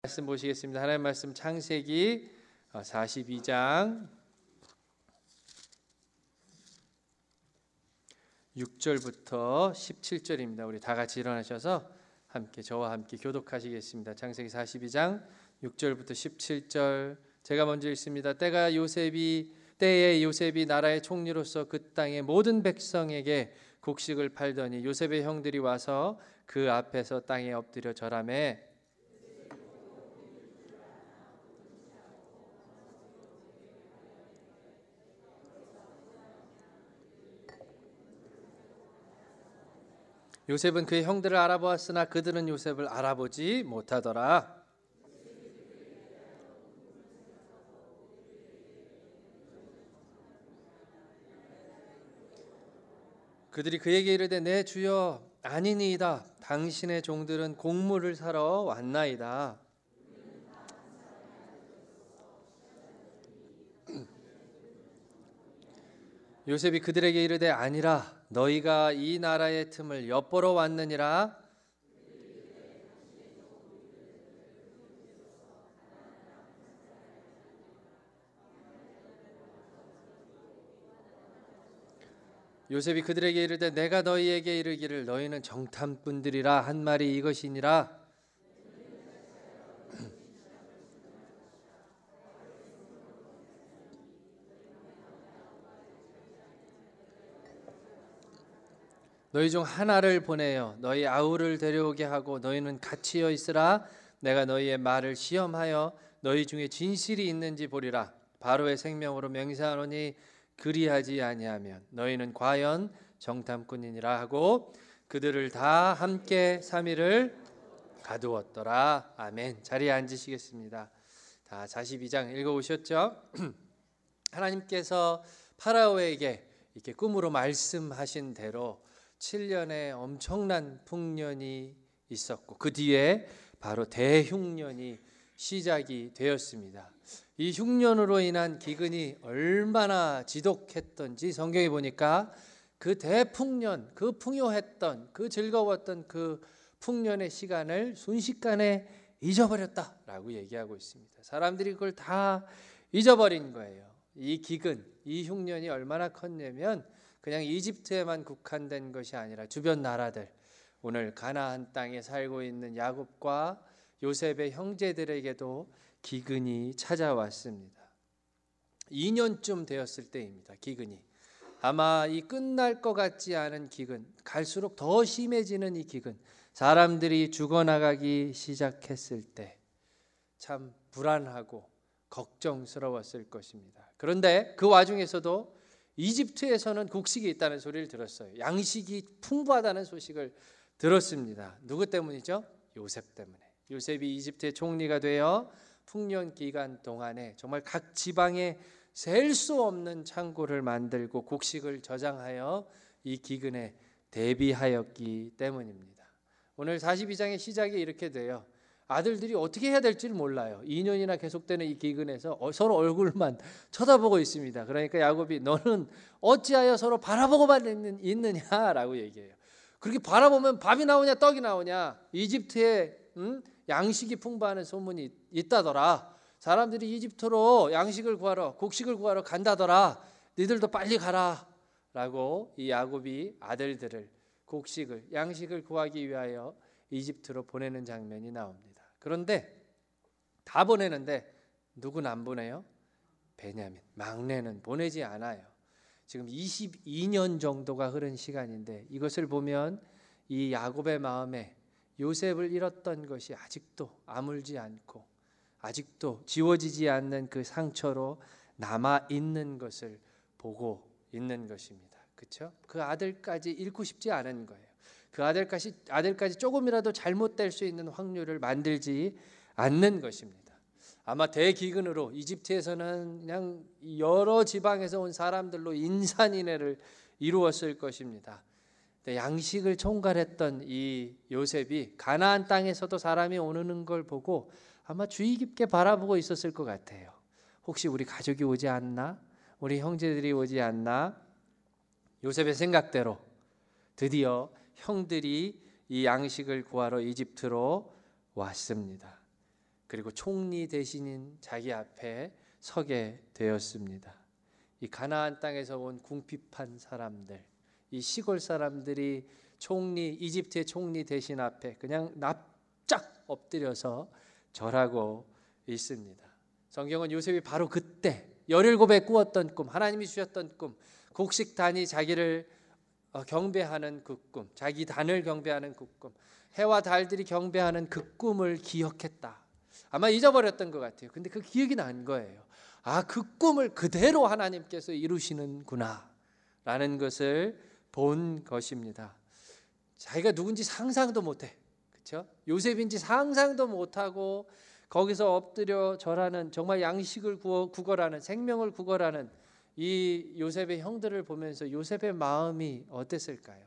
말씀 보시겠습니다. 하나님 말씀 창세기 42장 6절부터 17절입니다. 우리 다 같이 일어나셔서 함께 저와 함께 교독하시겠습니다. 창세기 42장 6절부터 17절 제가 먼저 읽습니다. 때에 요셉이 나라의 총리로서 그 땅의 모든 백성에게 곡식을 팔더니 요셉의 형들이 와서 그 앞에서 땅에 엎드려 절하매 요셉은 그의 형들을 알아보았으나 그들은 요셉을 알아보지 못하더라. 그들이 그에게 이르되 내 주여 아니니이다. 당신의 종들은 곡물을 사러 왔나이다. 요셉이 그들에게 이르되 아니라 너희가 이 나라의 틈을 엿보러 왔느니라. 요셉이 그들에게 이르되 내가 너희에게 이르기를 너희는 정탐꾼들이라 한 말이 이것이니라. 너희 중 하나를 보내어 너희 아우를 데려오게 하고 너희는 같이여 있으라. 내가 너희의 말을 시험하여 너희 중에 진실이 있는지 보리라. 바로의 생명으로 맹세하노니 그리하지 아니하면 너희는 과연 정탐꾼이니라 하고 그들을 다 함께 3일을 가두었더라. 아멘. 자리에 앉으시겠습니다. 다 42장 읽어오셨죠? 하나님께서 파라오에게 이렇게 꿈으로 말씀하신 대로 7년의 엄청난 풍년이 있었고 그 뒤에 바로 대흉년이 시작이 되었습니다. 이 흉년으로 인한 기근이 얼마나 지독했던지 성경에 보니까 그 대풍년, 그 풍요했던, 그 즐거웠던 그 풍년의 시간을 순식간에 잊어버렸다라고 얘기하고 있습니다. 사람들이 그걸 다 잊어버린 거예요. 이 기근, 이 흉년이 얼마나 컸냐면 그냥 이집트에만 국한된 것이 아니라 주변 나라들, 오늘 가나안 땅에 살고 있는 야곱과 요셉의 형제들에게도 기근이 찾아왔습니다. 2년쯤 되었을 때입니다. 기근이 아마 이 끝날 것 같지 않은 기근, 갈수록 더 심해지는 이 기근, 사람들이 죽어나가기 시작했을 때 참 불안하고 걱정스러웠을 것입니다. 그런데 그 와중에서도 이집트에서는 곡식이 있다는 소리를 들었어요. 양식이 풍부하다는 소식을 들었습니다. 누구 때문이죠? 요셉 때문에. 요셉이 이집트의 총리가 되어 풍년 기간 동안에 정말 각 지방에 셀 수 없는 창고를 만들고 곡식을 저장하여 이 기근에 대비하였기 때문입니다. 오늘 42장의 시작이 이렇게 돼요. 아들들이 어떻게 해야 될지를 몰라요. 2년이나 계속되는 이 기근에서 서로 얼굴만 쳐다보고 있습니다. 그러니까 야곱이 너는 어찌하여 서로 바라보고만 있느냐라고 얘기해요. 그렇게 바라보면 밥이 나오냐 떡이 나오냐. 이집트에 양식이 풍부하는 소문이 있다더라. 사람들이 이집트로 양식을 구하러 곡식을 구하러 간다더라. 니들도 빨리 가라 라고 이 야곱이 아들들을 곡식을 양식을 구하기 위하여 이집트로 보내는 장면이 나옵니다. 그런데 다 보내는데 누군 안 보내요? 베냐민, 막내는 보내지 않아요. 지금 22년 정도가 흐른 시간인데 이것을 보면 이 야곱의 마음에 요셉을 잃었던 것이 아직도 아물지 않고 아직도 지워지지 않는 그 상처로 남아 있는 것을 보고 있는 것입니다. 그렇죠? 그 아들까지 잃고 싶지 않은 거예요. 그 아들까지 조금이라도 잘못될 수 있는 확률을 만들지 않는 것입니다. 아마 대기근으로 이집트에서는 그냥 여러 지방에서 온 사람들로 인산인해를 이루었을 것입니다. 양식을 총괄했던 이 요셉이 가나안 땅에서도 사람이 오는 걸 보고 아마 주의 깊게 바라보고 있었을 것 같아요. 혹시 우리 가족이 오지 않나? 우리 형제들이 오지 않나? 요셉의 생각대로 드디어 형들이 이 양식을 구하러 이집트로 왔습니다. 그리고 총리 대신인 자기 앞에 서게 되었습니다. 이 가나안 땅에서 온 궁핍한 사람들, 이 시골 사람들이 이집트의 총리 대신 앞에 그냥 납작 엎드려서 절하고 있습니다. 성경은 요셉이 바로 그때 17에 꾸었던 꿈, 하나님이 주셨던 꿈, 곡식단이 자기를 경배하는 그 꿈, 자기 단을 경배하는 그 꿈, 해와 달들이 경배하는 그 꿈을 기억했다. 아마 잊어버렸던 것 같아요. 근데 그 기억이 난 거예요. 아, 그 꿈을 그대로 하나님께서 이루시는구나 라는 것을 본 것입니다. 자기가 누군지 상상도 못해, 그렇죠? 요셉인지 상상도 못하고 거기서 엎드려 절하는, 정말 양식을 구걸하는, 생명을 구걸하는 이 요셉의 형들을 보면서 요셉의 마음이 어땠을까요?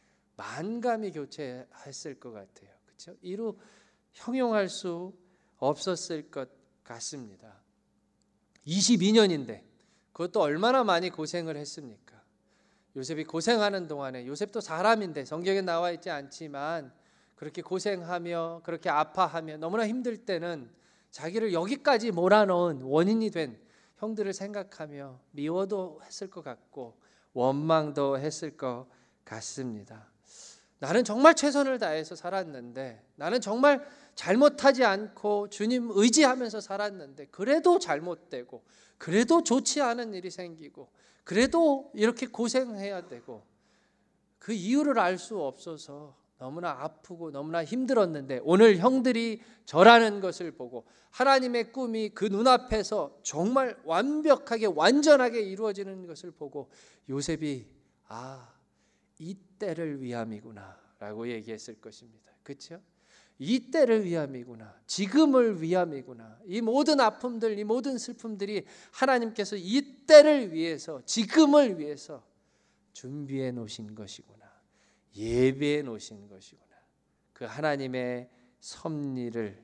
만감이 교체했을 것 같아요. 그렇죠? 이루 형용할 수 없었을 것 같습니다. 22년인데 그것도 얼마나 많이 고생을 했습니까? 요셉이 고생하는 동안에, 요셉도 사람인데 성경에 나와 있지 않지만 그렇게 고생하며 그렇게 아파하며 너무나 힘들 때는 자기를 여기까지 몰아넣은 원인이 된 형들을 생각하며 미워도 했을 것 같고 원망도 했을 것 같습니다. 나는 정말 최선을 다해서 살았는데, 나는 정말 잘못하지 않고 주님 의지하면서 살았는데 그래도 잘못되고 그래도 좋지 않은 일이 생기고 그래도 이렇게 고생해야 되고 그 이유를 알 수 없어서 너무나 아프고 너무나 힘들었는데, 오늘 형들이 절하는 것을 보고 하나님의 꿈이 그 눈앞에서 정말 완벽하게 완전하게 이루어지는 것을 보고 요셉이 이 때를 위함이구나 라고 얘기했을 것입니다. 그렇죠? 이 때를 위함이구나, 지금을 위함이구나, 이 모든 아픔들, 이 모든 슬픔들이 하나님께서 이 때를 위해서, 지금을 위해서 준비해 놓으신 것이구나, 예비해 놓으신 것이구나, 그 하나님의 섭리를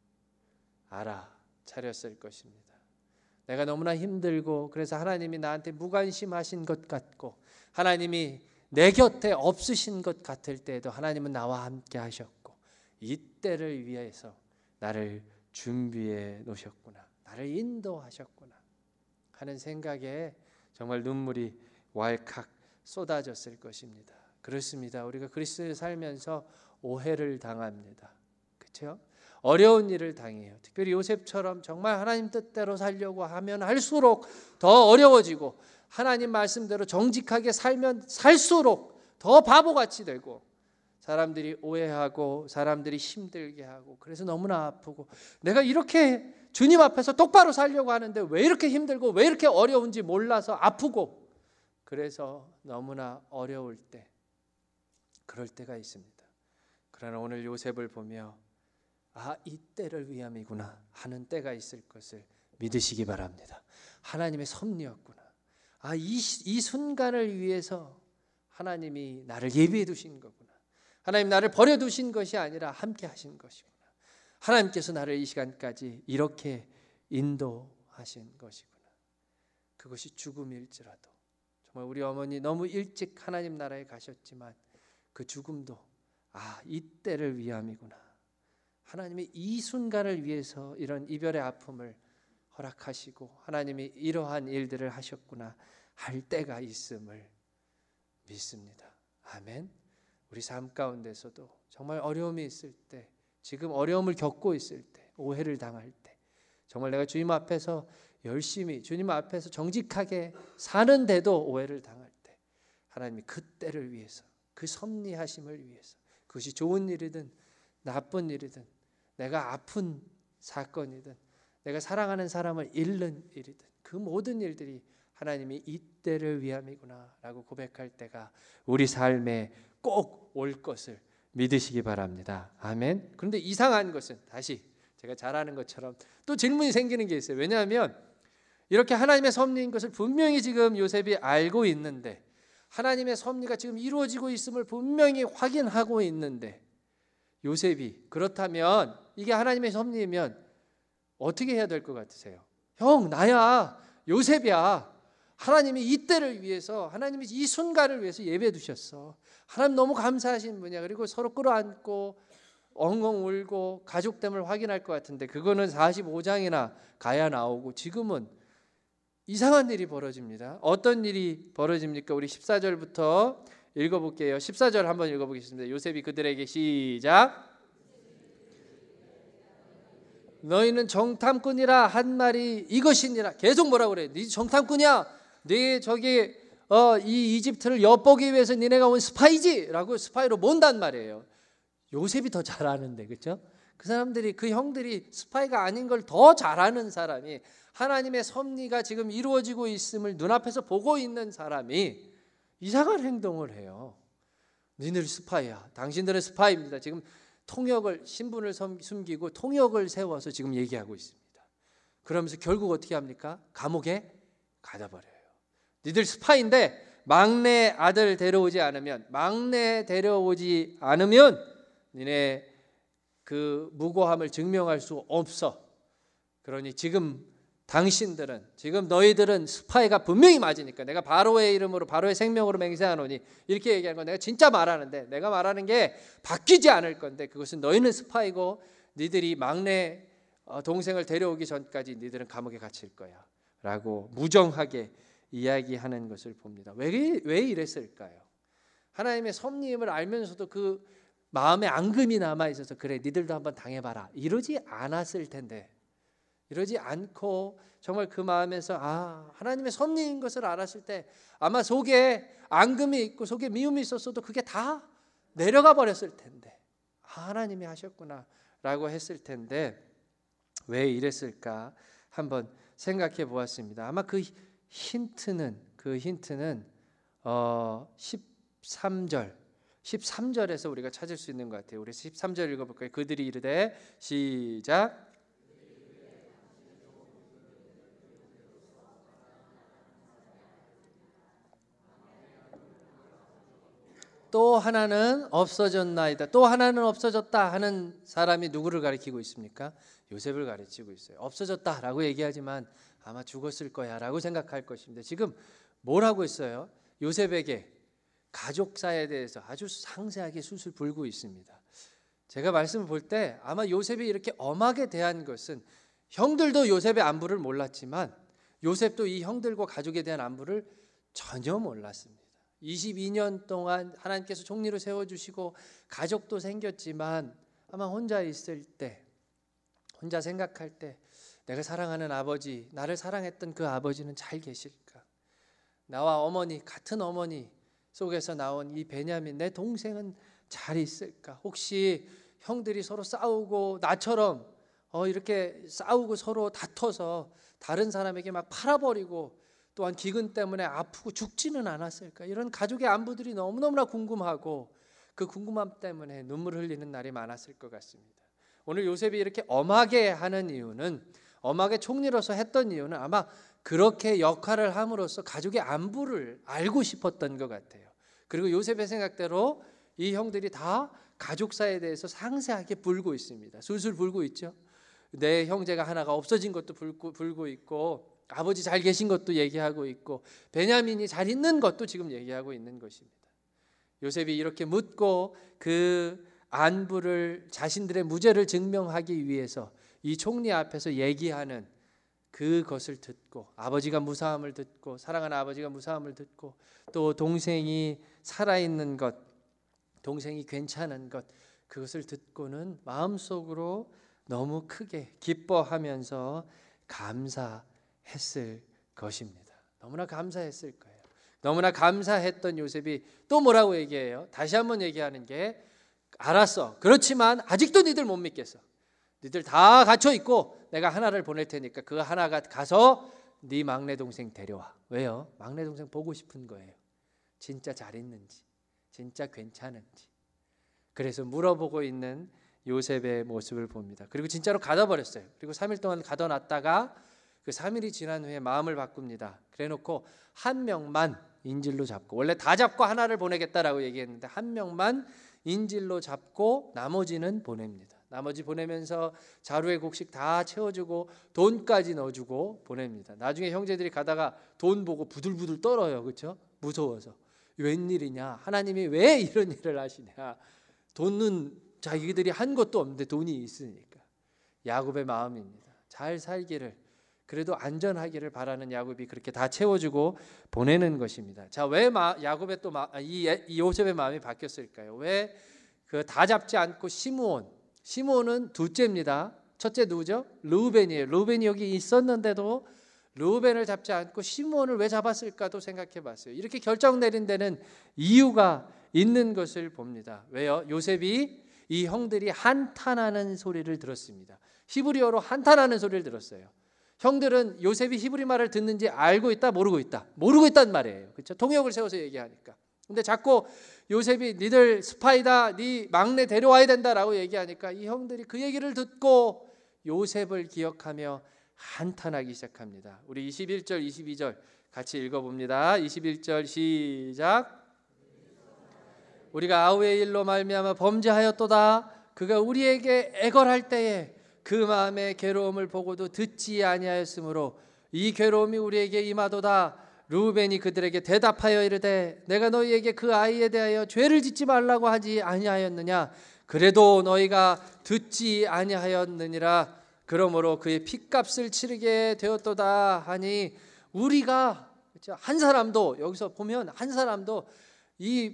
알아차렸을 것입니다. 내가 너무나 힘들고 그래서 하나님이 나한테 무관심하신 것 같고 하나님이 내 곁에 없으신 것 같을 때에도 하나님은 나와 함께 하셨고 이 때를 위해서 나를 준비해 놓으셨구나, 나를 인도하셨구나 하는 생각에 정말 눈물이 왈칵 쏟아졌을 것입니다. 그렇습니다. 우리가 그리스도를 살면서 오해를 당합니다. 그렇죠? 어려운 일을 당해요. 특별히 요셉처럼 정말 하나님 뜻대로 살려고 하면 할수록 더 어려워지고, 하나님 말씀대로 정직하게 살면 살수록 더 바보같이 되고, 사람들이 오해하고 사람들이 힘들게 하고, 그래서 너무나 아프고, 내가 이렇게 주님 앞에서 똑바로 살려고 하는데 왜 이렇게 힘들고 왜 이렇게 어려운지 몰라서 아프고, 그래서 너무나 어려울 때, 그럴 때가 있습니다. 그러나 오늘 요셉을 보며 이 때를 위함이구나 하는 때가 있을 것을 믿으시기 바랍니다. 하나님의 섭리였구나. 이 순간을 위해서 하나님이 나를 예비해 두신 거구나. 하나님 나를 버려두신 것이 아니라 함께 하신 것이구나. 하나님께서 나를 이 시간까지 이렇게 인도하신 것이구나. 그것이 죽음일지라도, 정말 우리 어머니 너무 일찍 하나님 나라에 가셨지만 그 죽음도 이 때를 위함이구나. 하나님이 이 순간을 위해서 이런 이별의 아픔을 허락하시고 하나님이 이러한 일들을 하셨구나 할 때가 있음을 믿습니다. 아멘. 우리 삶 가운데서도 정말 어려움이 있을 때, 지금 어려움을 겪고 있을 때, 오해를 당할 때, 정말 내가 주님 앞에서 열심히 주님 앞에서 정직하게 사는데도 오해를 당할 때, 하나님이 그 때를 위해서, 그 섭리하심을 위해서, 그것이 좋은 일이든 나쁜 일이든, 내가 아픈 사건이든 내가 사랑하는 사람을 잃는 일이든, 그 모든 일들이 하나님이 이 때를 위함이구나 라고 고백할 때가 우리 삶에 꼭 올 것을 믿으시기 바랍니다. 아멘. 그런데 이상한 것은, 다시 제가 잘 아는 것처럼 또 질문이 생기는 게 있어요. 왜냐하면 이렇게 하나님의 섭리인 것을 분명히 지금 요셉이 알고 있는데, 하나님의 섭리가 지금 이루어지고 있음을 분명히 확인하고 있는데, 요셉이 그렇다면 이게 하나님의 섭리이면 어떻게 해야 될 것 같으세요? 형, 나야, 요셉이야. 하나님이 이 때를 위해서, 하나님이 이 순간을 위해서 예배해 두셨어. 하나님 너무 감사하신 분이야. 그리고 서로 끌어안고 엉엉 울고 가족됨을 확인할 것 같은데 그거는 45장이나 가야 나오고 지금은 이상한 일이 벌어집니다. 어떤 일이 벌어집니까? 우리 14절부터 읽어볼게요. 14절 한번 읽어보겠습니다. 요셉이 그들에게 시작. 너희는 정탐꾼이라 한 말이 이것이니라. 계속 뭐라고 그래? 네 정탐꾼이야. 네 저기 이 이집트를 엿보기 위해서 니네가 온 스파이지? 라고 스파이로 몬단 말이에요. 요셉이 더 잘 아는데, 그렇죠? 그 사람들이, 그 형들이 스파이가 아닌 걸 더 잘하는 사람이, 하나님의 섭리가 지금 이루어지고 있음을 눈앞에서 보고 있는 사람이 이상한 행동을 해요. 너희들 스파이야. 당신들은 스파이입니다. 지금 통역을, 신분을 숨기고 통역을 세워서 지금 얘기하고 있습니다. 그러면서 결국 어떻게 합니까? 감옥에 가다 버려요. 너희들 스파이인데 막내 아들 데려오지 않으면, 니네 그 무고함을 증명할 수 없어. 그러니 지금 너희들은 스파이가 분명히 맞으니까 내가 바로의 이름으로, 바로의 생명으로 맹세하노니, 이렇게 얘기하는 건 내가 진짜 말하는데, 내가 말하는 게 바뀌지 않을 건데, 그것은 너희는 스파이고 너희들이 막내 동생을 데려오기 전까지 너희들은 감옥에 갇힐 거야 라고 무정하게 이야기하는 것을 봅니다. 왜 이랬을까요? 하나님의 섭리임을 알면서도 그 마음에 앙금이 남아있어서, 그래 니들도 한번 당해봐라, 이러지 않았을 텐데, 이러지 않고 정말 그 마음에서 하나님의 섭리인 것을 알았을 때 아마 속에 앙금이 있고 속에 미움이 있었어도 그게 다 내려가 버렸을 텐데, 하나님이 하셨구나 라고 했을 텐데, 왜 이랬을까 한번 생각해 보았습니다. 아마 그 힌트는 13절에서 우리가 찾을 수 있는 것 같아요. 우리 13절 읽어볼까요? 그들이 이르되 시작. 또 하나는 없어졌나이다. 또 하나는 없어졌다 하는 사람이 누구를 가리키고 있습니까? 요셉을 가르치고 있어요. 없어졌다라고 얘기하지만 아마 죽었을 거야 라고 생각할 것입니다. 지금 뭐라고 했어요? 요셉에게 가족사에 대해서 아주 상세하게 술술 불고 있습니다. 제가 말씀을 볼 때 아마 요셉이 이렇게 엄하게 대한 것은, 형들도 요셉의 안부를 몰랐지만 요셉도 이 형들과 가족에 대한 안부를 전혀 몰랐습니다. 22년 동안 하나님께서 총리로 세워주시고 가족도 생겼지만 아마 혼자 있을 때, 혼자 생각할 때, 내가 사랑하는 아버지, 나를 사랑했던 그 아버지는 잘 계실까? 나와 어머니, 같은 어머니 속에서 나온 이 베냐민, 내 동생은 잘 있을까? 혹시 형들이 서로 싸우고 나처럼 이렇게 싸우고 서로 다퉈서 다른 사람에게 막 팔아버리고 또한 기근 때문에 아프고 죽지는 않았을까? 이런 가족의 안부들이 너무너무나 궁금하고, 그 궁금함 때문에 눈물 흘리는 날이 많았을 것 같습니다. 오늘 요셉이 이렇게 엄하게 하는 이유는, 엄하게 총리로서 했던 이유는 아마 그렇게 역할을 함으로써 가족의 안부를 알고 싶었던 것 같아요. 그리고 요셉의 생각대로 이 형들이 다 가족사에 대해서 상세하게 불고 있습니다. 술술 불고 있죠. 내 형제가 하나가 없어진 것도 불고 있고, 아버지 잘 계신 것도 얘기하고 있고, 베냐민이 잘 있는 것도 지금 얘기하고 있는 것입니다. 요셉이 이렇게 묻고 그 안부를, 자신들의 무죄를 증명하기 위해서 이 총리 앞에서 얘기하는 그것을 듣고, 아버지가 무사함을 듣고, 사랑하는 아버지가 무사함을 듣고, 또 동생이 살아있는 것, 동생이 괜찮은 것, 그것을 듣고는 마음속으로 너무 크게 기뻐하면서 감사했을 것입니다. 너무나 감사했을 거예요. 너무나 감사했던 요셉이 또 뭐라고 얘기해요? 다시 한번 얘기하는 게, 알았어, 그렇지만 아직도 니들 못 믿겠어. 니들 다 갇혀 있고 내가 하나를 보낼 테니까 그 하나가 가서 네 막내 동생 데려와. 왜요? 막내 동생 보고 싶은 거예요. 진짜 잘 있는지, 진짜 괜찮은지. 그래서 물어보고 있는 요셉의 모습을 봅니다. 그리고 진짜로 가둬 버렸어요. 그리고 3일 동안 가둬놨다가 그 3일이 지난 후에 마음을 바꿉니다. 그래놓고 한 명만 인질로 잡고, 원래 다 잡고 하나를 보내겠다라고 얘기했는데 한 명만 인질로 잡고 나머지는 보냅니다. 나머지 보내면서 자루에 곡식 다 채워주고 돈까지 넣어주고 보냅니다. 나중에 형제들이 가다가 돈 보고 부들부들 떨어요. 그렇죠? 무서워서. 웬일이냐? 하나님이 왜 이런 일을 하시냐? 돈은 자기들이 한 것도 없는데 돈이 있으니까. 야곱의 마음입니다. 잘 살기를, 그래도 안전하기를 바라는 야곱이 그렇게 다 채워주고 보내는 것입니다. 자, 왜 야곱의 이 요셉의 마음이 바뀌었을까요? 왜 그 다 잡지 않고 시므온은 둘째입니다. 첫째 누구죠? 르우벤이에요. 르우벤이 여기 있었는데도 르우벤을 잡지 않고 시므온을 왜 잡았을까도 생각해 봤어요. 이렇게 결정 내린 데는 이유가 있는 것을 봅니다. 왜요? 요셉이 이 형들이 한탄하는 소리를 들었습니다. 히브리어로 한탄하는 소리를 들었어요. 형들은 요셉이 히브리 말을 듣는지 알고 있다, 모르고 있다. 모르고 있단 말이에요. 그렇죠? 통역을 세워서 얘기하니까. 근데 자꾸 요셉이 니들 스파이다, 네 막내 데려와야 된다라고 얘기하니까 이 형들이 그 얘기를 듣고 요셉을 기억하며 한탄하기 시작합니다. 우리 21절, 22절 같이 읽어봅니다. 21절 시작. 우리가 아우의 일로 말미암아 범죄하였도다. 그가 우리에게 애걸할 때에 그 마음의 괴로움을 보고도 듣지 아니하였으므로 이 괴로움이 우리에게 임하도다. 르우벤이 그들에게 대답하여 이르되 내가 너희에게 그 아이에 대하여 죄를 짓지 말라고 하지 아니하였느냐. 그래도 너희가 듣지 아니하였느니라. 그러므로 그의 핏값을 치르게 되었도다 하니 우리가 한 사람도, 여기서 보면 한 사람도 이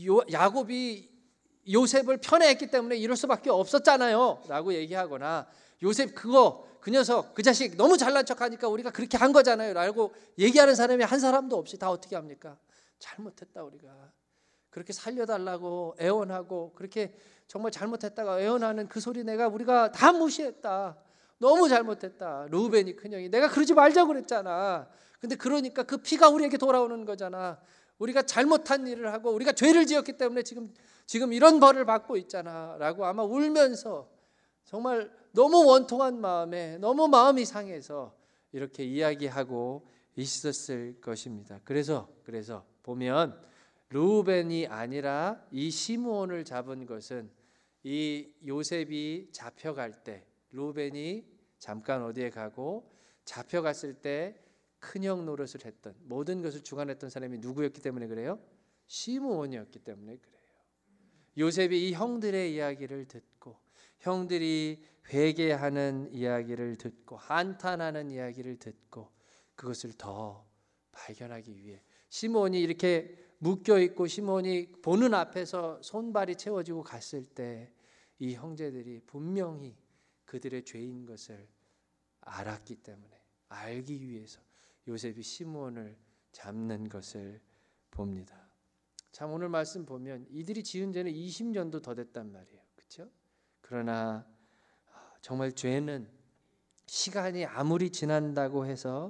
야곱이 요셉을 편애했기 때문에 이럴 수밖에 없었잖아요 라고 얘기하거나, 요셉 그 녀석 그 자식 너무 잘난 척하니까 우리가 그렇게 한 거잖아요 라고 얘기하는 사람이 한 사람도 없이 다 어떻게 합니까? 잘못했다, 우리가 그렇게 살려달라고 애원하고 그렇게 정말 잘못했다가 애원하는 그 소리 우리가 다 무시했다, 너무 잘못했다. 르우벤이 큰형이 내가 그러지 말자고 그랬잖아. 근데 그러니까 그 피가 우리에게 돌아오는 거잖아. 우리가 잘못한 일을 하고 우리가 죄를 지었기 때문에 지금 이런 벌을 받고 있잖아 라고 아마 울면서 정말 너무 원통한 마음에 너무 마음이 상해서 이렇게 이야기하고 있었을 것입니다. 그래서 보면 르우벤이 아니라 이 시므온을 잡은 것은 이 요셉이 잡혀갈 때, 르우벤이 잠깐 어디에 가고 잡혀갔을 때 큰형 노릇을 했던, 모든 것을 주관했던 사람이 누구였기 때문에 그래요? 시므온이었기 때문에 그래요. 요셉이 이 형들의 이야기를 듣고 형들이 회개하는 이야기를 듣고 한탄하는 이야기를 듣고 그것을 더 발견하기 위해 시므온이 이렇게 묶여있고 시므온이 보는 앞에서 손발이 채워지고 갔을 때 이 형제들이 분명히 그들의 죄인 것을 알았기 때문에, 알기 위해서 요셉이 시므온을 잡는 것을 봅니다. 참 오늘 말씀 보면 이들이 지은 죄는 20년도 더 됐단 말이에요. 그렇죠? 그러나 정말 죄는 시간이 아무리 지난다고 해서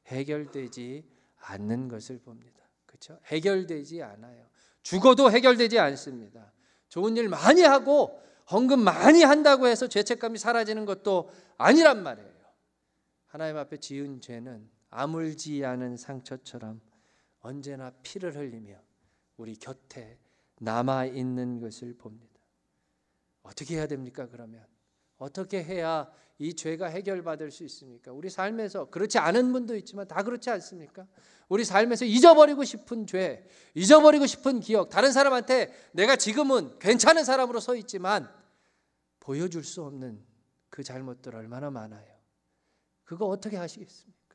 해결되지 않는 것을 봅니다. 그렇죠? 해결되지 않아요. 죽어도 해결되지 않습니다. 좋은 일 많이 하고 헌금 많이 한다고 해서 죄책감이 사라지는 것도 아니란 말이에요. 하나님 앞에 지은 죄는 아물지 않은 상처처럼 언제나 피를 흘리며 우리 곁에 남아있는 것을 봅니다. 어떻게 해야 됩니까? 그러면 어떻게 해야 이 죄가 해결받을 수 있습니까? 우리 삶에서 그렇지 않은 분도 있지만 다 그렇지 않습니까? 우리 삶에서 잊어버리고 싶은 죄, 잊어버리고 싶은 기억, 다른 사람한테 내가 지금은 괜찮은 사람으로 서 있지만 보여줄 수 없는 그 잘못들 얼마나 많아요. 그거 어떻게 하시겠습니까?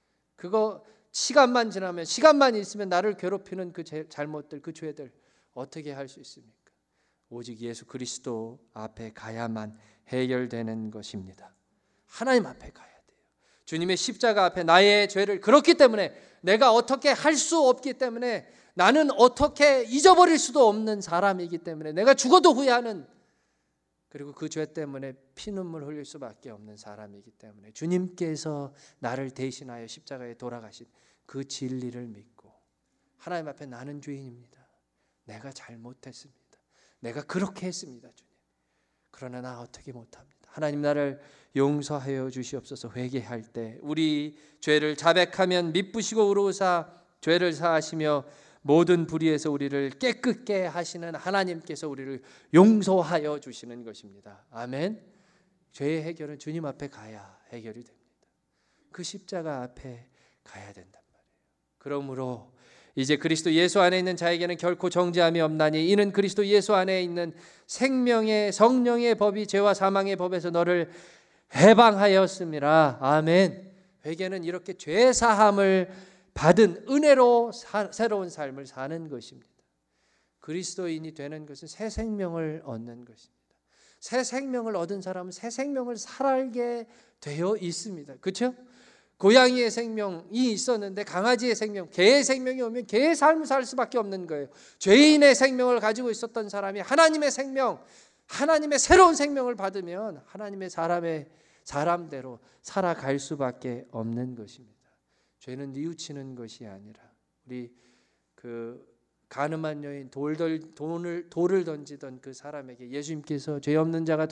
그거 시간만 지나면, 시간만 있으면 나를 괴롭히는 그 잘못들, 그 죄들 어떻게 할 수 있습니까? 오직 예수 그리스도 앞에 가야만 해결되는 것입니다. 하나님 앞에 가야 돼요. 주님의 십자가 앞에 나의 죄를, 그렇기 때문에 내가 어떻게 할 수 없기 때문에, 나는 어떻게 잊어버릴 수도 없는 사람이기 때문에, 내가 죽어도 후회하는, 그리고 그 죄 때문에 피눈물 흘릴 수밖에 없는 사람이기 때문에 주님께서 나를 대신하여 십자가에 돌아가신 그 진리를 믿고 하나님 앞에 나는 죄인입니다. 내가 잘못했습니다. 내가 그렇게 했습니다, 주님. 그러나 나 어떻게 못합니다. 하나님 나를 용서하여 주시옵소서. 회개할 때 우리 죄를 자백하면 미쁘시고 의로우사 죄를 사하시며 모든 불의에서 우리를 깨끗게 하시는 하나님께서 우리를 용서하여 주시는 것입니다. 아멘. 죄의 해결은 주님 앞에 가야 해결이 됩니다. 그 십자가 앞에 가야 된단 말이에요. 그러므로 이제 그리스도 예수 안에 있는 자에게는 결코 정죄함이 없나니 이는 그리스도 예수 안에 있는 생명의 성령의 법이 죄와 사망의 법에서 너를 해방하였음이라. 아멘. 회개는 이렇게 죄 사함을 받은 은혜로 새로운 삶을 사는 것입니다. 그리스도인이 되는 것은 새 생명을 얻는 것입니다. 새 생명을 얻은 사람은 새 생명을 살게 되어 있습니다. 그렇죠? 고양이의 생명이 있었는데 강아지의 생명, 개의 생명이 오면 개의 삶을 살 수밖에 없는 거예요. 죄인의 생명을 가지고 있었던 사람이 하나님의 생명, 하나님의 새로운 생명을 받으면 하나님의 사람대로 살아갈 수밖에 없는 것입니다. 죄는 뉘우치는 것이 아니라 우리 그 가늠한 여인 돌을 던지던 그 사람에게 예수님께서 죄 없는 자가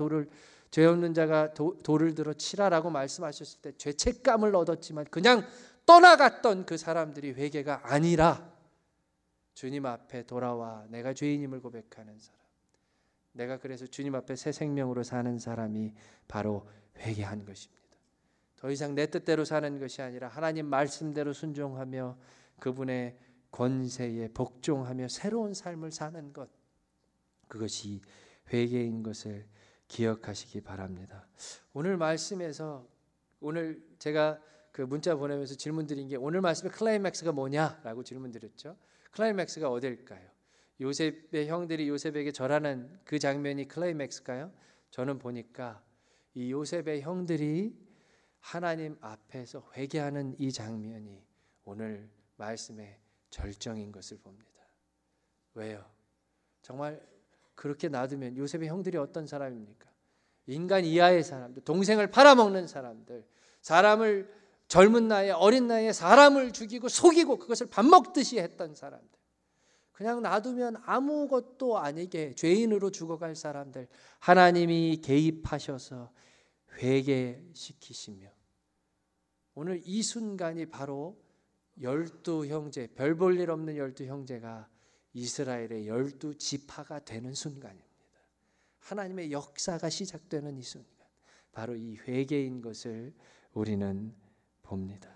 돌을 들어 치라라고 말씀하셨을 때 죄책감을 얻었지만 그냥 떠나갔던 그 사람들이 회개가 아니라 주님 앞에 돌아와 내가 죄인임을 고백하는 사람, 내가 그래서 주님 앞에 새 생명으로 사는 사람이 바로 회개한 것입니다. 더 이상 내 뜻대로 사는 것이 아니라 하나님 말씀대로 순종하며 그분의 권세에 복종하며 새로운 삶을 사는 것, 그것이 회개인 것을 기억하시기 바랍니다. 오늘 말씀에서 오늘 제가 그 문자 보내면서 질문 드린 게 오늘 말씀의 클라이맥스가 뭐냐라고 질문 드렸죠. 클라이맥스가 어딜까요? 요셉의 형들이 요셉에게 절하는 그 장면이 클라이맥스일까요? 저는 보니까 이 요셉의 형들이 하나님 앞에서 회개하는 이 장면이 오늘 말씀의 절정인 것을 봅니다. 왜요? 정말 그렇게 놔두면 요셉의 형들이 어떤 사람입니까? 인간 이하의 사람들, 동생을 팔아먹는 사람들, 사람을 젊은 나이에 어린 나이에 사람을 죽이고 속이고 그것을 밥 먹듯이 했던 사람들, 그냥 놔두면 아무것도 아니게 죄인으로 죽어갈 사람들, 하나님이 개입하셔서 회개시키시며 오늘 이 순간이 바로 12형제, 별 볼 일 없는 12형제가 이스라엘의 12지파가 되는 순간입니다. 하나님의 역사가 시작되는 이 순간, 바로 이 회개인 것을 우리는 봅니다.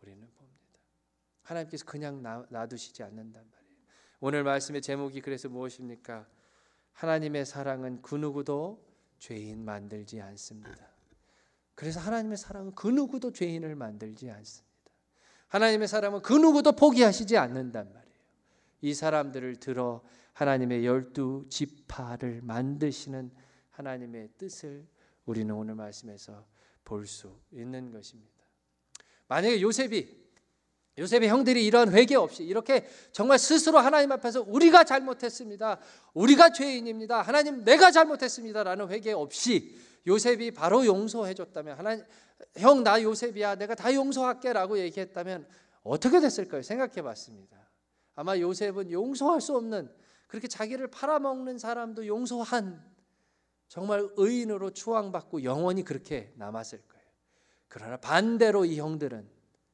하나님께서 그냥 놔두시지 않는단 말이에요. 오늘 말씀의 제목이 그래서 무엇입니까? 하나님의 사랑은 그 누구도 죄인 만들지 않습니다. 그래서 하나님의 사랑은 그 누구도 죄인을 만들지 않습니다. 하나님의 사랑은 그 누구도 포기하시지 않는단 말이에요. 이 사람들을 들어 하나님의 12지파를 만드시는 하나님의 뜻을 우리는 오늘 말씀에서 볼 수 있는 것입니다. 만약에 요셉의 형들이 이런 회개 없이 이렇게 정말 스스로 하나님 앞에서 우리가 잘못했습니다, 우리가 죄인입니다, 하나님 내가 잘못했습니다 라는 회개 없이 요셉이 바로 용서해 줬다면, 하나님 형 나 요셉이야 내가 다 용서할게 라고 얘기했다면 어떻게 됐을까요? 생각해 봤습니다. 아마 요셉은 용서할 수 없는, 그렇게 자기를 팔아먹는 사람도 용서한 정말 의인으로 추앙받고 영원히 그렇게 남았을 거예요. 그러나 반대로 이 형들은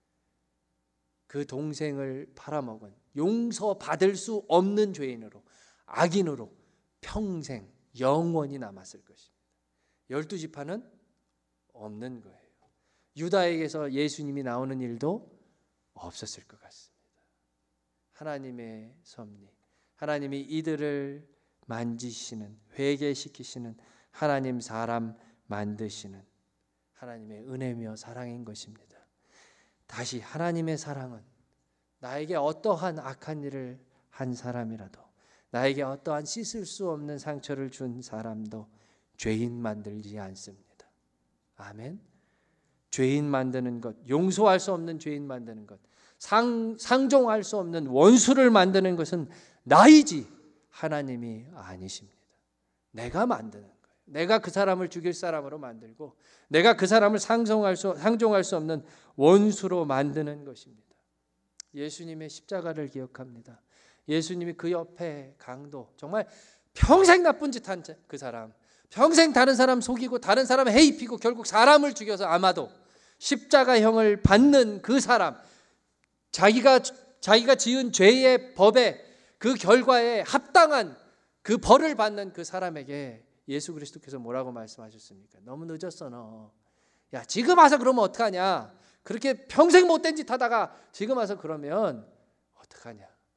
그 동생을 팔아먹은 용서받을 수 없는 죄인으로, 악인으로 평생 영원히 남았을 것입니다. 12지파는 없는 거예요. 유다에게서 예수님이 나오는 일도 없었을 것 같습니다. 하나님의 섭리, 하나님이 이들을 만지시는, 회개시키시는, 하나님 사람 만드시는 하나님의 은혜며 사랑인 것입니다. 다시 하나님의 사랑은 나에게 어떠한 악한 일을 한 사람이라도, 나에게 어떠한 씻을 수 없는 상처를 준 사람도 죄인 만들지 않습니다. 아멘. 죄인 만드는 것, 용서할 수 없는 죄인 만드는 것, 상종할 수 없는 원수를 만드는 것은 나이지 하나님이 아니십니다. 내가 만드는 거예요. 내가 그 사람을 죽일 사람으로 만들고, 내가 그 사람을 상종할 수 없는 원수로 만드는 것입니다. 예수님의 십자가를 기억합니다. 예수님이 그 옆에 강도, 정말 평생 나쁜 짓 한 그 사람, 평생 다른 사람 속이고 다른 사람 해입히고 결국 사람을 죽여서 아마도 십자가형을 받는 그 사람, 자기가 지은 죄의 법에 그 결과에 합당한 그 벌을 받는 그 사람에게 예수 그리스도께서 뭐라고 말씀하셨습니까? 너무 늦었어 너. 야 지금 와서 그러면 어떡하냐? 그렇게 평생 못된 짓 하다가 지금 와서 그러면 어떡하냐?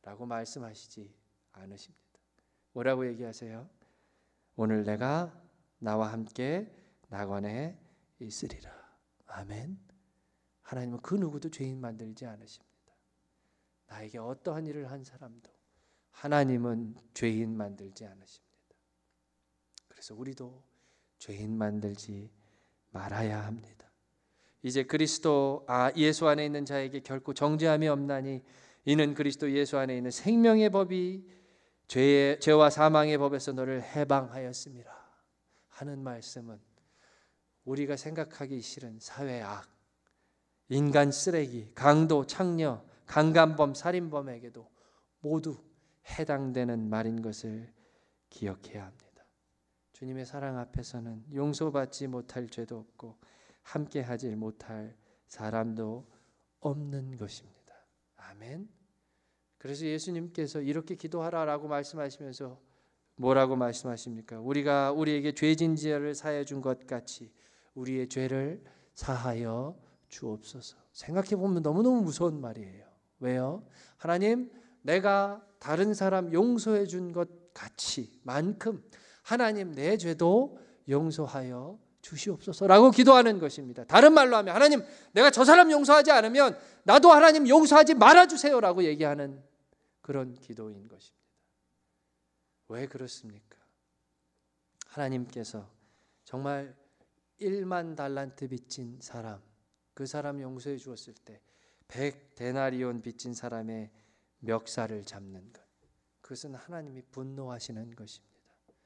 라고 말씀하시지 않으십니다. 뭐라고 얘기하세요? 오늘 내가 나와 함께 낙원에 있으리라. 아멘. 하나님은 그 누구도 죄인 만들지 않으십니다. 나에게 어떠한 일을 한 사람도 하나님은 죄인 만들지 않으십니다. 그래서 우리도 죄인 만들지 말아야 합니다. 이제 그리스도 예수 안에 있는 자에게 결코 정죄함이 없나니 이는 그리스도 예수 안에 있는 생명의 법이 죄와 사망의 법에서 너를 해방하였습니다 하는 말씀은 우리가 생각하기 싫은 사회악, 인간 쓰레기, 강도, 창녀, 강간범, 살인범에게도 모두 해당되는 말인 것을 기억해야 합니다. 주님의 사랑 앞에서는 용서받지 못할 죄도 없고 함께하지 못할 사람도 없는 것입니다. 아멘. 그래서 예수님께서 이렇게 기도하라라고 말씀하시면서 뭐라고 말씀하십니까? 우리가 우리에게 죄진 죄를 사하여 준 것 같이 우리의 죄를 사하여 주옵소서. 생각해 보면 너무너무 무서운 말이에요. 왜요? 하나님, 내가 다른 사람 용서해 준 것 같이 만큼 하나님 내 죄도 용서하여 주시옵소서라고 기도하는 것입니다. 다른 말로 하면 하나님, 내가 저 사람 용서하지 않으면 나도 하나님 용서하지 말아주세요라고 얘기하는 그런 기도인 것입니다. 왜 그렇습니까? 하나님께서 정말 1만 달란트 빚진 사람, 그 사람 용서해 주었을 때 100데나리온 빚진 사람의 멱살을 잡는 것, 그것은 하나님이 분노하시는 것입니다.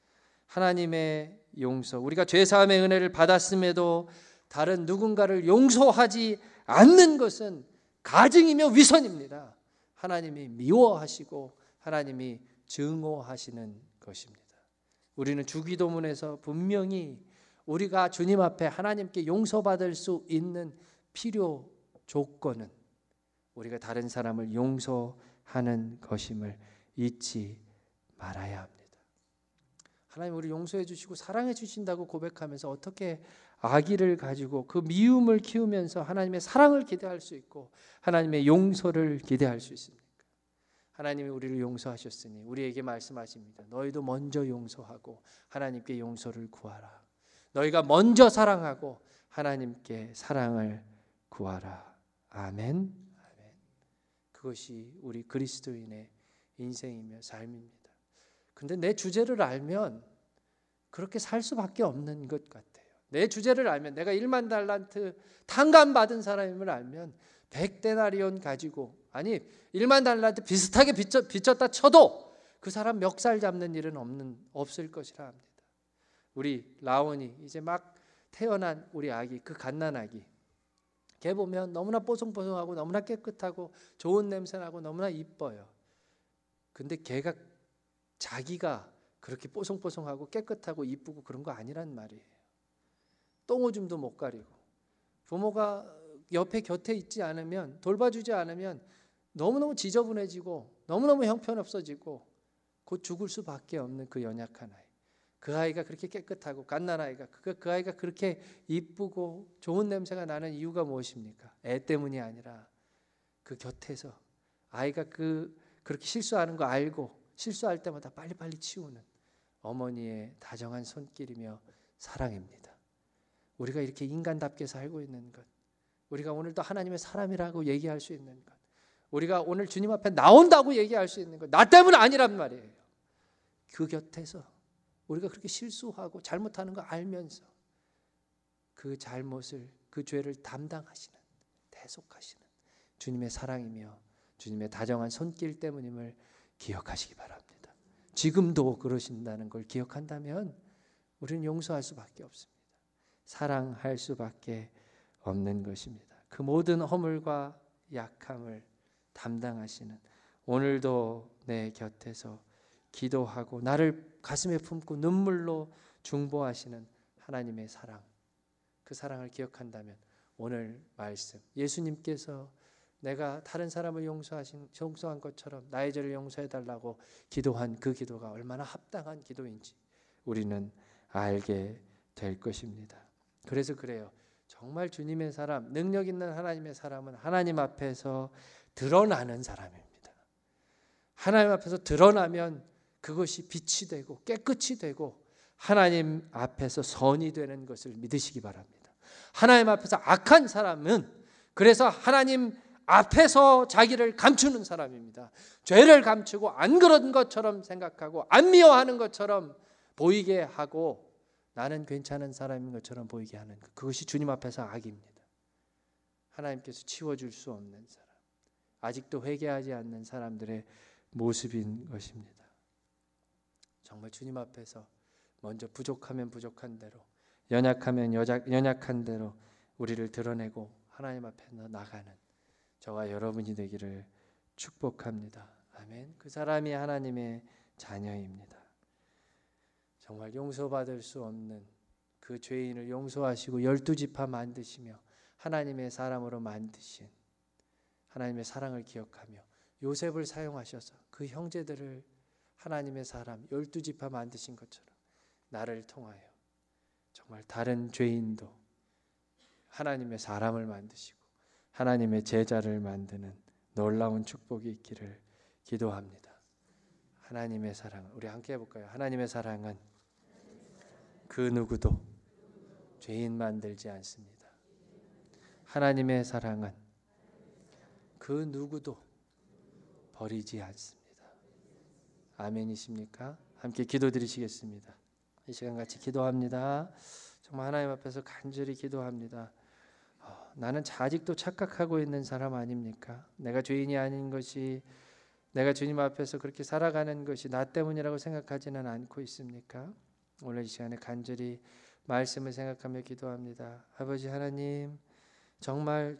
하나님의 용서, 우리가 죄사함의 은혜를 받았음에도 다른 누군가를 용서하지 않는 것은 가증이며 위선입니다. 하나님이 미워하시고 하나님이 증오하시는 것입니다. 우리는 주기도문에서 분명히 우리가 주님 앞에 하나님께 용서받을 수 있는 필요 조건은 우리가 다른 사람을 용서하는 것임을 잊지 말아야 합니다. 하나님 우리 용서해 주시고 사랑해 주신다고 고백하면서 어떻게 악의를 가지고 그 미움을 키우면서 하나님의 사랑을 기대할 수 있고 하나님의 용서를 기대할 수 있습니까? 하나님이 우리를 용서하셨으니 우리에게 말씀하십니다. 너희도 먼저 용서하고 하나님께 용서를 구하라. 너희가 먼저 사랑하고 하나님께 사랑을 구하라. 아멘. 아멘. 그것이 우리 그리스도인의 인생이며 삶입니다. 근데 내 주제를 알면 그렇게 살 수밖에 없는 것 같아요. 내 주제를 알면, 내가 1만 달란트 탕감받은 사람임을 알면 100데나리온 가지고, 아니 1만 달란트 비슷하게 빚졌다 쳐도 그 사람 멱살 잡는 일은 없을 것이라 합니다. 우리 라온이 이제 막 태어난 우리 아기, 그 갓난아기, 걔 보면 너무나 뽀송뽀송하고 너무나 깨끗하고 좋은 냄새나고 너무나 이뻐요. 근데 걔가 자기가 그렇게 뽀송뽀송하고 깨끗하고 이쁘고 그런 거 아니란 말이에요. 똥오줌도 못 가리고 부모가 옆에 곁에 있지 않으면, 돌봐주지 않으면 너무너무 지저분해지고 너무너무 형편없어지고 곧 죽을 수밖에 없는 그 연약한 아이, 그 아이가 그렇게 깨끗하고 갓난아이가 그 아이가 그렇게 이쁘고 좋은 냄새가 나는 이유가 무엇입니까? 애 때문이 아니라 그 곁에서 아이가 그렇게 실수하는 거 알고 실수할 때마다 빨리빨리 치우는 어머니의 다정한 손길이며 사랑입니다. 우리가 이렇게 인간답게 살고 있는 것, 우리가 오늘도 하나님의 사람이라고 얘기할 수 있는 것, 우리가 오늘 주님 앞에 나온다고 얘기할 수 있는 것, 나 때문 아니란 말이에요. 그 곁에서 우리가 그렇게 실수하고 잘못하는 거 알면서 그 잘못을, 그 죄를 담당하시는, 대속하시는 주님의 사랑이며 주님의 다정한 손길 때문임을 기억하시기 바랍니다. 지금도 그러신다는 걸 기억한다면 우리는 용서할 수밖에 없습니다. 사랑할 수밖에 없는 것입니다. 그 모든 허물과 약함을 담당하시는, 오늘도 내 곁에서 기도하고 나를 가슴에 품고 눈물로 중보하시는 하나님의 사랑, 그 사랑을 기억한다면 오늘 말씀, 예수님께서 내가 다른 사람을 용서한 것처럼 나의 죄를 용서해달라고 기도한 그 기도가 얼마나 합당한 기도인지 우리는 알게 될 것입니다. 그래서 그래요. 정말 주님의 사람, 능력 있는 하나님의 사람은 하나님 앞에서 드러나는 사람입니다. 하나님 앞에서 드러나면 그것이 빛이 되고 깨끗이 되고 하나님 앞에서 선이 되는 것을 믿으시기 바랍니다. 하나님 앞에서 악한 사람은 그래서 하나님 앞에서 자기를 감추는 사람입니다. 죄를 감추고 안 그런 것처럼 생각하고 안 미워하는 것처럼 보이게 하고 나는 괜찮은 사람인 것처럼 보이게 하는 것, 그것이 주님 앞에서 악입니다. 하나님께서 치워줄 수 없는 사람, 아직도 회개하지 않는 사람들의 모습인 것입니다. 정말 주님 앞에서 먼저 부족하면 부족한 대로, 연약하면 연약한 대로 우리를 드러내고 하나님 앞에 나가는 저와 여러분이 되기를 축복합니다. 아멘. 그 사람이 하나님의 자녀입니다. 정말 용서받을 수 없는 그 죄인을 용서하시고 12지파 만드시며 하나님의 사람으로 만드신 하나님의 사랑을 기억하며 요셉을 사용하셔서 그 형제들을 하나님의 사람 12지파 만드신 것처럼 나를 통하여 정말 다른 죄인도 하나님의 사람을 만드시고 하나님의 제자를 만드는 놀라운 축복이 있기를 기도합니다. 하나님의 사랑, 우리 함께 해볼까요? 하나님의 사랑은 그 누구도 죄인 만들지 않습니다. 하나님의 사랑은 그 누구도 버리지 않습니다. 아멘이십니까? 함께 기도드리시겠습니다. 이 시간 같이 기도합니다. 정말 하나님 앞에서 간절히 기도합니다. 나는 아직도 착각하고 있는 사람 아닙니까? 내가 죄인이 아닌 것이, 내가 주님 앞에서 그렇게 살아가는 것이 나 때문이라고 생각하지는 않고 있습니까? 오늘 이 시간에 간절히 말씀을 생각하며 기도합니다. 아버지 하나님, 정말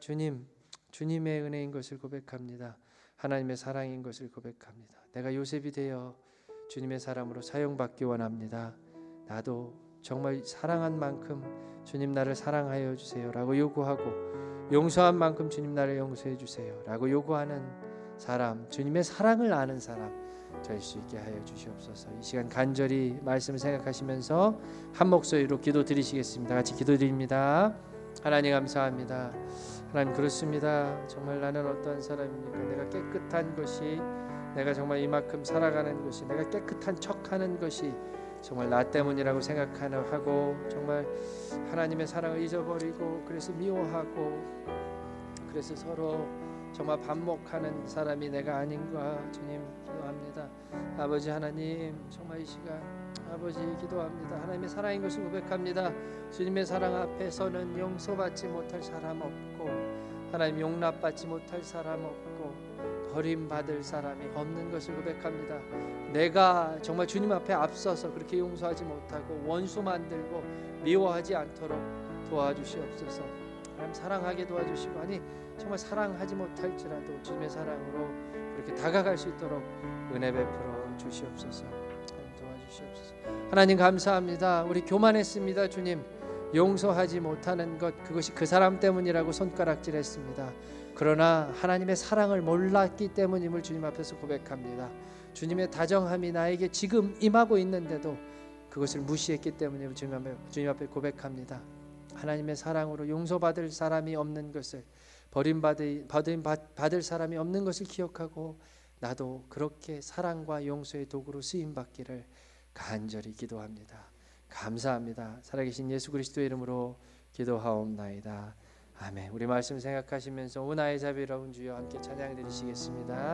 주님의 은혜인 것을 고백합니다. 하나님의 사랑인 것을 고백합니다. 내가 요셉이 되어 주님의 사람으로 사용받기 원합니다. 나도 정말 사랑한 만큼 주님 나를 사랑하여 주세요 라고 요구하고, 용서한 만큼 주님 나를 용서해 주세요 라고 요구하는 사람, 주님의 사랑을 아는 사람 될 수 있게 하여 주시옵소서. 이 시간 간절히 말씀을 생각하시면서 한 목소리로 기도 드리시겠습니다. 같이 기도드립니다. 하나님 감사합니다. 하나님 그렇습니다. 정말 나는 어떠한 사람입니까? 내가 깨끗한 것이, 내가 정말 이만큼 살아가는 것이, 내가 깨끗한 척하는 것이 정말 나 때문이라고 생각하고 정말 하나님의 사랑을 잊어버리고 그래서 미워하고 그래서 서로 정말 반목하는 사람이 내가 아닌가 주님 기도합니다. 아버지 하나님, 정말 이 시간 아버지 기도합니다. 하나님의 사랑인 것을 고백합니다. 주님의 사랑 앞에서는 용서받지 못할 사람 없고 하나님 용납받지 못할 사람 없고 버림받을 사람이 없는 것을 고백합니다. 내가 정말 주님 앞에 앞서서 그렇게 용서하지 못하고 원수 만들고 미워하지 않도록 도와주시옵소서. 하나님 사랑하게 도와주시고, 아니 정말 사랑하지 못할지라도 주님의 사랑으로 그렇게 다가갈 수 있도록 은혜 베풀어 주시옵소서. 하나님 도와주시옵소서. 하나님 감사합니다. 우리 교만했습니다. 주님, 용서하지 못하는 것, 그것이 그 사람 때문이라고 손가락질했습니다. 그러나 하나님의 사랑을 몰랐기 때문임을 주님 앞에서 고백합니다. 주님의 다정함이 나에게 지금 임하고 있는데도 그것을 무시했기 때문에 주님 앞에 고백합니다. 하나님의 사랑으로 용서받을 사람이 없는 것을, 버림받을 사람이 없는 것을 기억하고 나도 그렇게 사랑과 용서의 도구로 쓰임받기를 간절히 기도합니다. 감사합니다. 살아계신 예수 그리스도의 이름으로 기도하옵나이다. 아멘. 우리 말씀 생각하시면서 오 나의 자비로운 주여 함께 찬양 드리시겠습니다.